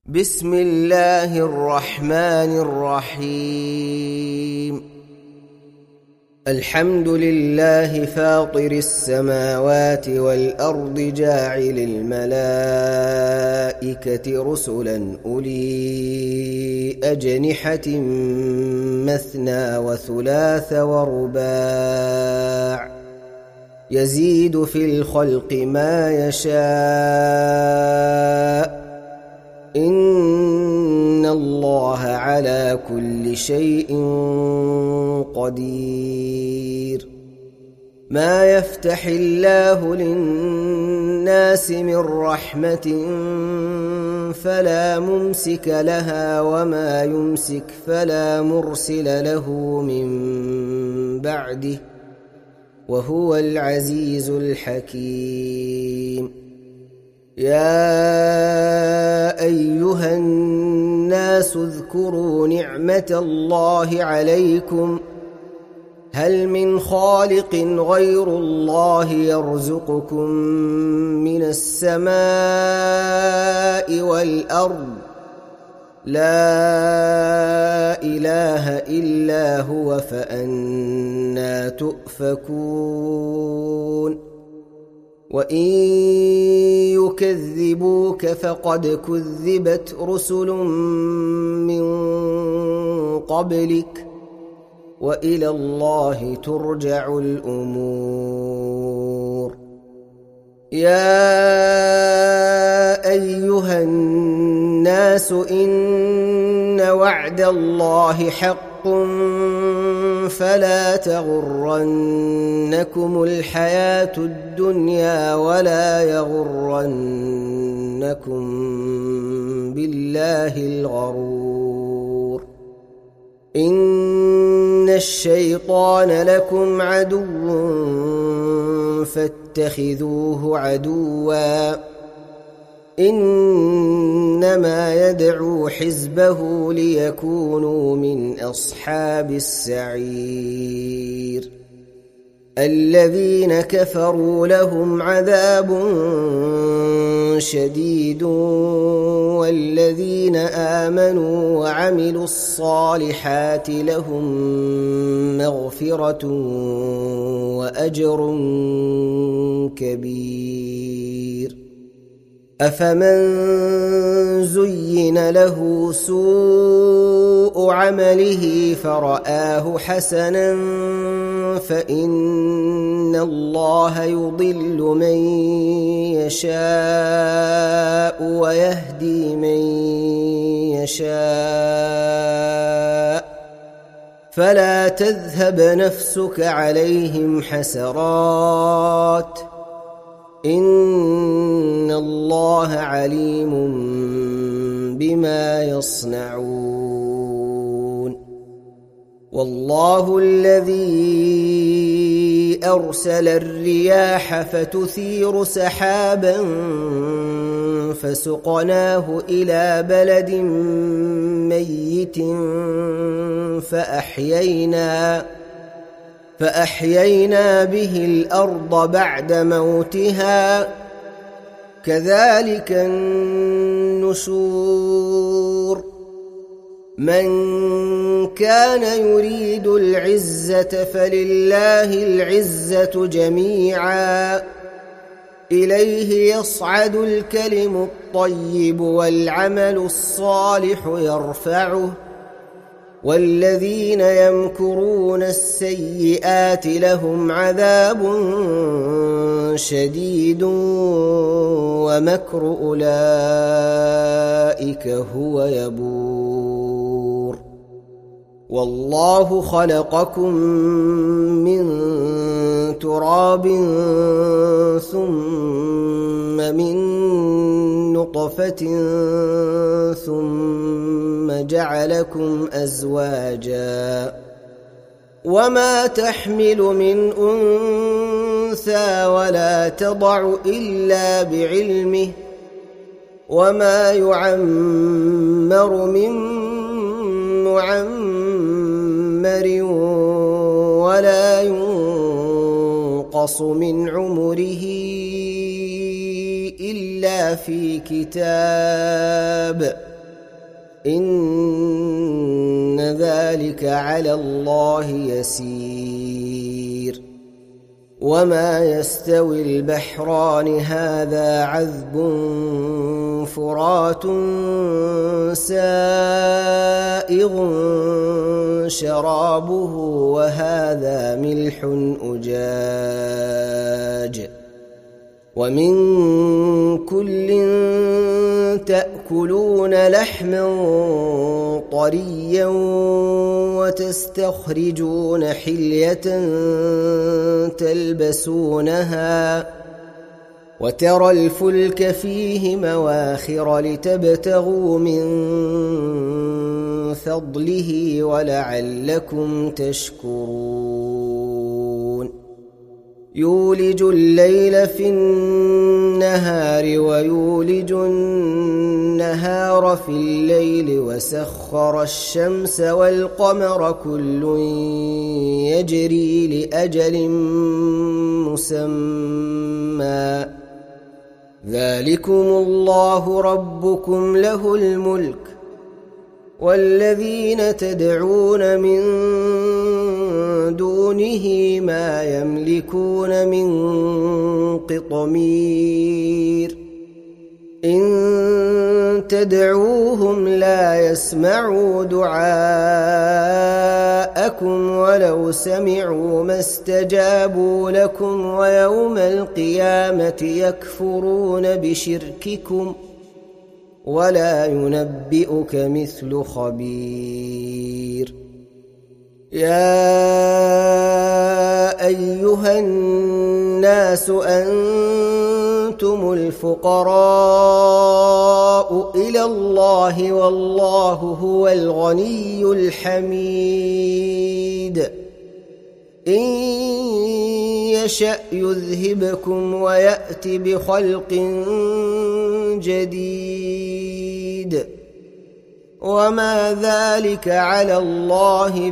بسم الله الرحمن الرحيم. الحمد لله فاطر السماوات والأرض جاعل الملائكة رسلا أولي أجنحة مثنى وثلاث ورباع يزيد في الخلق ما يشاء إن الله على كل شيء قدير. ما يفتح الله للناس من رحمة فلا ممسك لها وما يمسك فلا مرسل له من بعده وهو العزيز الحكيم. يا أيها الناس اذكروا نعمة الله عليكم هل من خالق غير الله يرزقكم من السماء والأرض لا إله إلا هو فأنى تؤفكون. وإن يكذبوك فقد كذبت رسل من قبلك وإلى الله ترجع الأمور. يا أيها الناس إن وعد الله حق فلا تغرنكم الحياة الدنيا ولا يغرنكم بالله الغرور. إن الشيطان لكم عدو فاتخذوه عدوا إنما يدعو حزبه ليكونوا من أصحاب السعير. الذين كفروا لهم عذاب شديد والذين آمنوا وعملوا الصالحات لهم مغفرة وأجر كبير. أفمن زين له سوء عمله فرآه حسنا فإن الله يضل من يشاء ويهدي من يشاء فلا تذهب نفسك عليهم حسرات إن الله عليم بما يصنعون. والله الذي أرسل الرياح فتثير سحابا فسقناه إلى بلد ميت فأحيينا به الأرض بعد موتها كذلك النشور. من كان يريد العزة فلله العزة جميعا إليه يصعد الكلم الطيب والعمل الصالح يرفعه والذين يمكرون السيئات لهم عذاب شديد ومكر أولئك هو يبور. والله خلقكم من تراب ثم من نطفة ثم جعلكم أزواجا وما تحمل من أنثى ولا تضع إلا بعلمه وما يعمر من معمر ولا ينقص من عمره إلا في كتاب إن ذلك على الله يسير. وما يستوي البحران هذا عذب فرات سائغ شرابه وهذا ملح أجاج ومن كل تأكلون لحما طريا وتستخرجون حلية تلبسونها وترى الفلك فيه مواخر لتبتغوا من فضله ولعلكم تشكرون. يولج الليل في النهار ويولج النهار في الليل وسخر الشمس والقمر كل يجري لأجل مسمى ذلكم الله ربكم له الملك والذين تدعون من دونه ما يملكون من قطمير إن تدعوهم لا يسمعوا دعاءكم ولو سمعوا ما استجابوا لكم ويوم القيامة يكفرون بشرككم ولا ينبئك مثل خبير. يا أيها الناس أنتم الفقراء إلى الله والله هو الغني الحميد. إن يشأ يذهبكم ويأت بخلق جديد وما ذلك على الله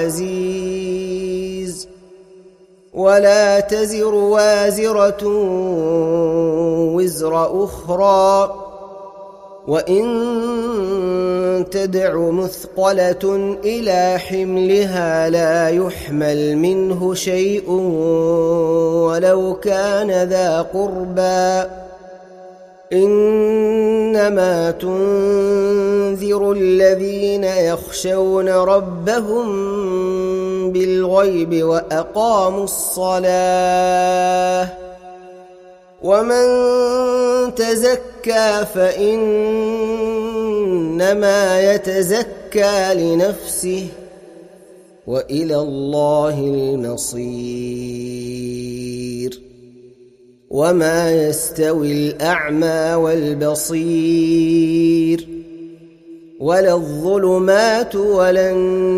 بعزيز. ولا تزر وازرة وزر أخرى وإن تدع مثقلة إلى حملها لا يحمل منه شيء ولو كان ذا قربى إنما تنذر الذين يخشون ربهم بالغيب وأقاموا الصلاة ومن تزكى فإنما يتزكى لنفسه وإلى الله المصير. وما يستوي الأعمى والبصير ولا الظلمات ولا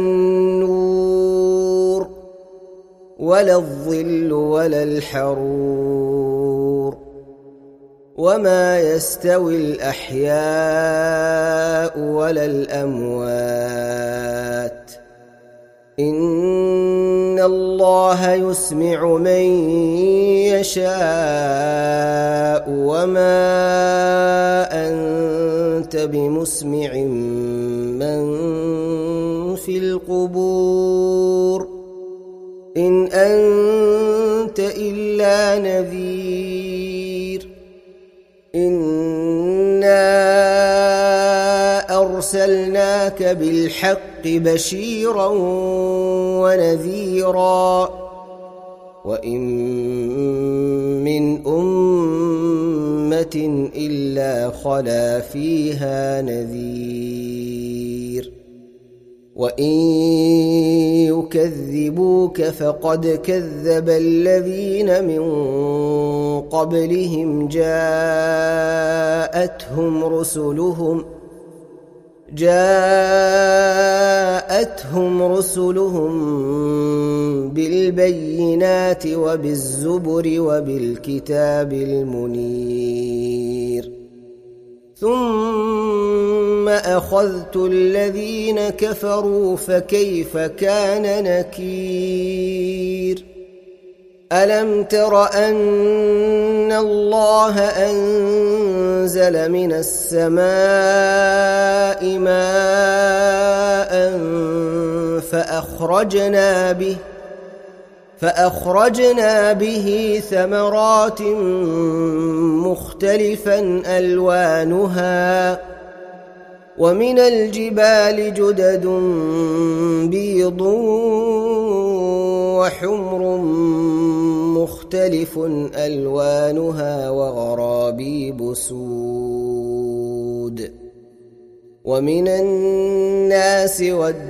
النور ولا الظل ولا الحرور وما يستوي الأحياء ولا الأموات إن الله يسمع من يشاء وما أنت بمسمع من في القبور إن أنت إلا نذير. إنا أرسلناك بالحق بشيرا ونذيرا وإن من أمة إلا خلا فيها نذير وإن يكذبوك فقد كذب الذين من قبلهم جاءتهم رسلهم بالبينات وبالزبر وبالكتاب المنير ثم أخذت الذين كفروا فكيف كان نكير. ألم تر أن الله أنزل من السماء ماء فأخرجنا به ثمرات مختلفا ألوانها ومن الجبال جدد بيض وحمر مختلف ألوانها وغرابيب سود ومن الناس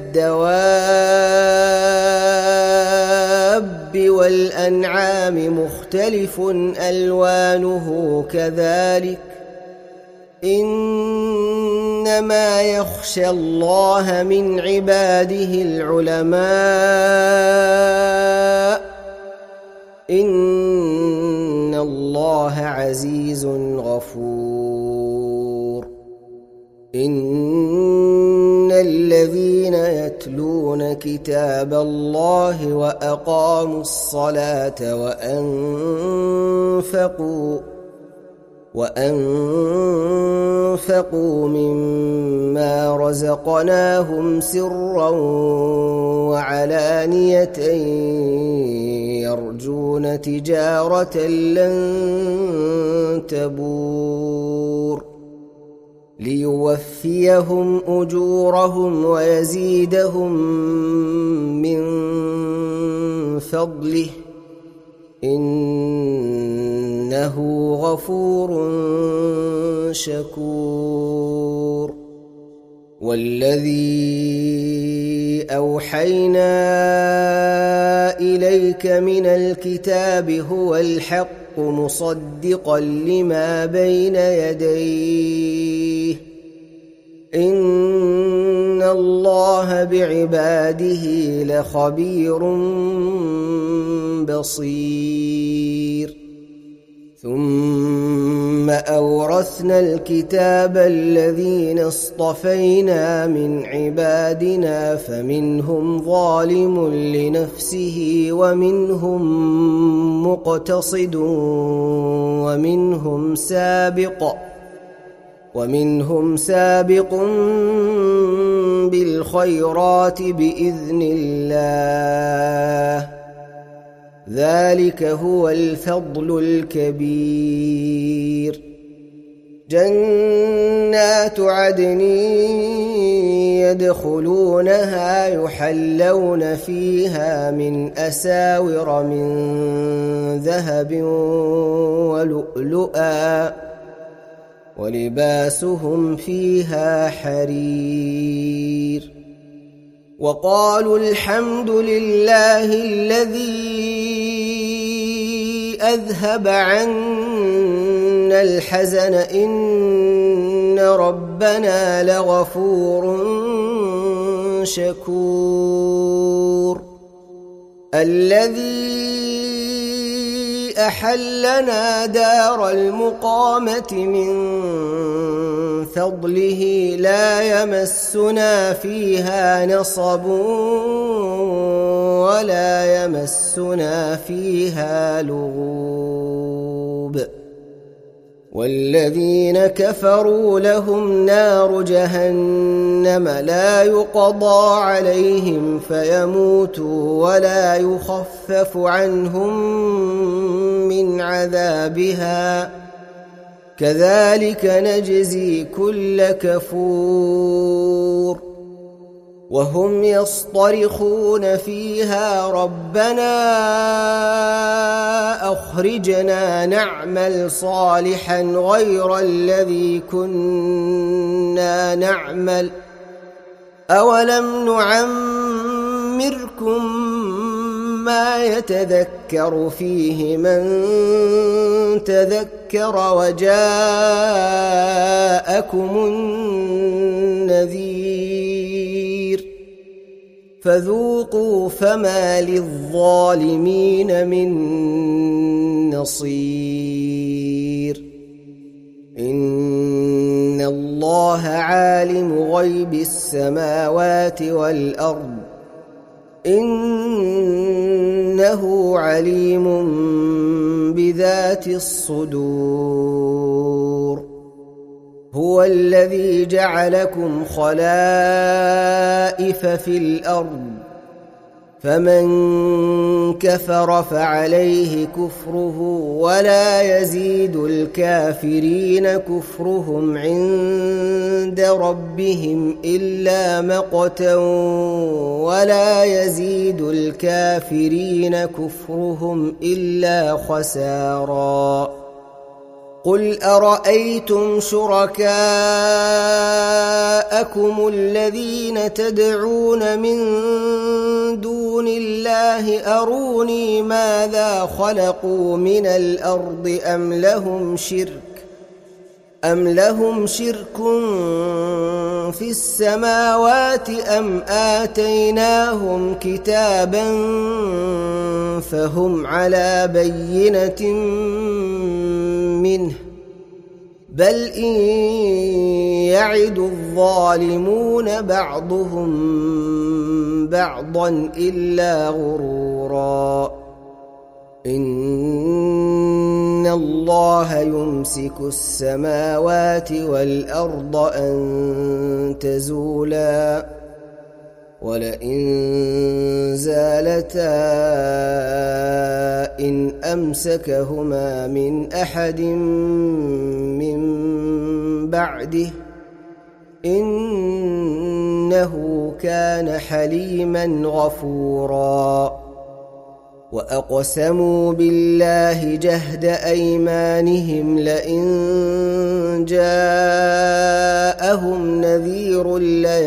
والدواب والأنعام مختلف ألوانه كذلك إنما يخشى الله من عباده العلماء إن الله عزيز غفور إن الذين يتلون كتاب الله وأقاموا الصلاة وأنفقوا مما رزقناهم سرا وعلانية يرجون تجارة لن تبور ليوفيهم أجورهم ويزيدهم من فضله إنه غفور شكور والذي أوحينا إليك من الكتاب هو الحق مصدقا لما بين يديه إن الله بعباده لخبير بصير ثم أورثنا الكتاب الذين اصطفينا من عبادنا فمنهم ظالم لنفسه ومنهم مقتصد ومنهم سابق بالخيرات بإذن الله ذلك هو الفضل الكبير جنات عدن يدخلونها يحلون فيها من أساور من ذهب ولؤلؤا ولباسهم فيها حرير وقالوا الحمد لله الذي أذهب عنا الحزن إن ربنا لغفور شكور الذي أحلنا دار المقامة من فضله لا يمسنا فيها نصب ولا يمسنا فيها لغوب والذين كفروا لهم نار جهنم لا يقضى عليهم فيموتوا ولا يخفف عنهم من عذابها كذلك نجزي كل كفور وهم يصطرخون فيها ربنا أخرجنا نعمل صالحا غير الذي كنا نعمل أولم نعمركم ما يتذكر فيه من تذكر وجاءكم النذير فذوقوا فما للظالمين من نصير إن الله عالم غيب السماوات والأرض إنه عليم بذات الصدور هو الذي جعلكم خلائف في الأرض فمن كفر فعليه كفره ولا يزيد الكافرين كفرهم عند ربهم إلا مقتا ولا يزيد الكافرين كفرهم إلا خسارا قل أرأيتم شركاءكم الذين تدعون من دون الله أروني ماذا خلقوا من الأرض أم لهم شرك في السماوات أم آتيناهم كتابا فهم على بينة منه بل إن يعد الظالمون بعضهم بعضا إلا غرورا إن الله يمسك السماوات والأرض أن تزولا ولئن زالتا إن أمسكهما من أحد من بعده إنه كان حليما غفورا وأقسموا بالله جهد أيمانهم لئن جاءهم نذير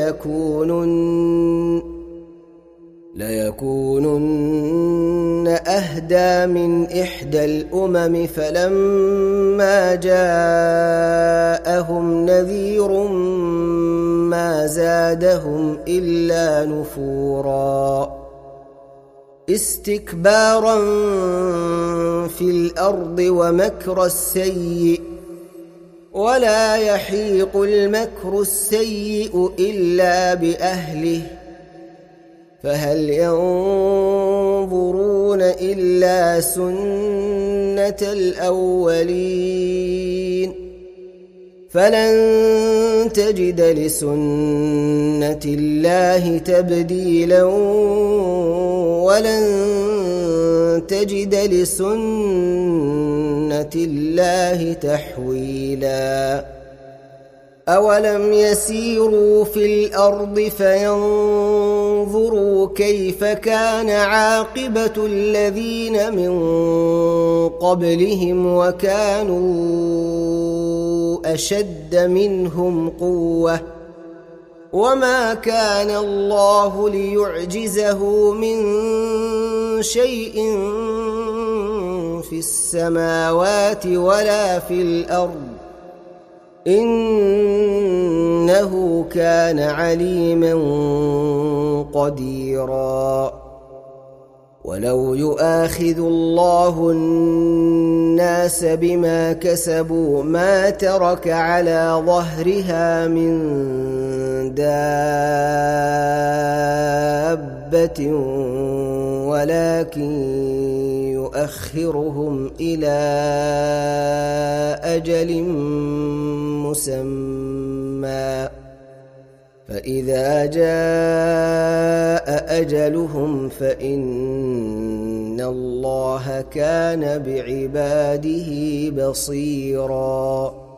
ليكونن أهدى من إحدى الأمم فلما جاءهم نذير ما زادهم إلا نفورا استكبارا في الأرض ومكر السيء ولا يحيق المكر السيء إلا بأهله فهل ينظرون إلا سنة الأولين فلن تجد لسنة الله تبديلا ولن تجد لسنة الله تحويلا أولم يسيروا في الأرض فينظروا كيف كان عاقبة الذين من قبلهم وكانوا أشد منهم قوة وما كان الله ليعجزه من شيء في السماوات ولا في الأرض إنه كان عليما قديرا ولو يؤاخذ الله الناس بما كسبوا ما ترك على ظهرها من دابة ولكن يؤخرهم إلى أجل مسمى فإذا جاء أجلهم فإن الله كان بعباده بصيراً